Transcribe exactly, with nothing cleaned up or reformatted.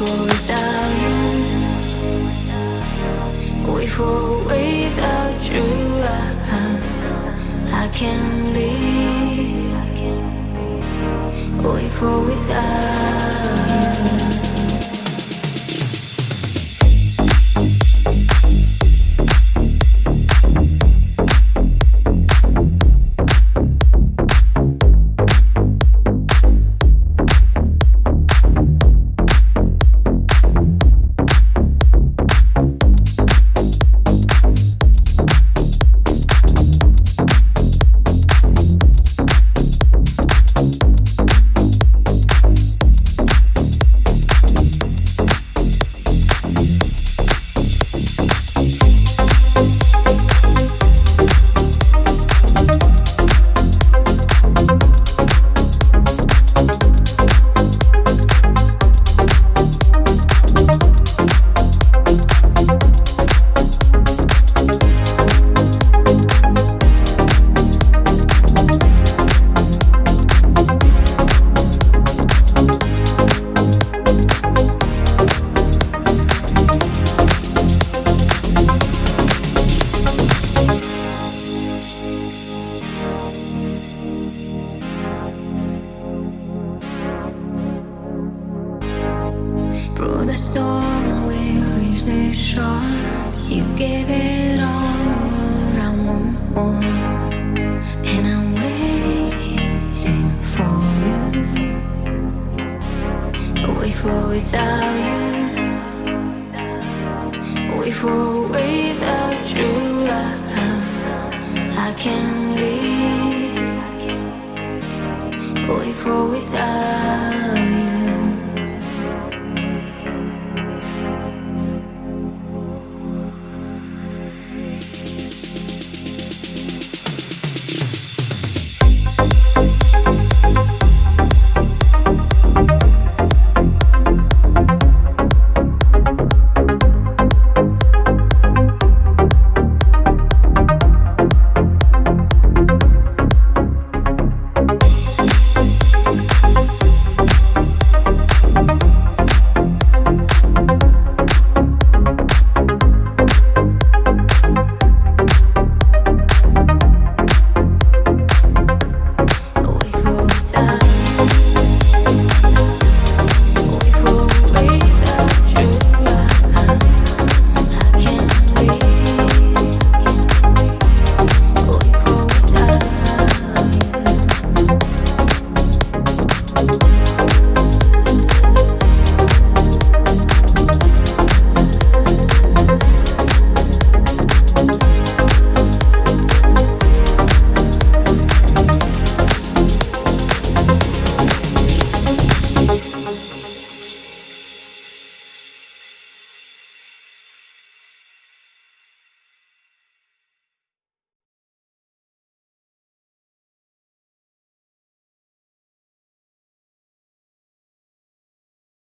for without you. Wait for without you. I, I can't leave. Wait for without you. Through the storm, we reached the shore. You gave it all, but I want more. And I'm waiting for you. Wait for without you. Wait for without you. I, I can't leave. Wait for without you.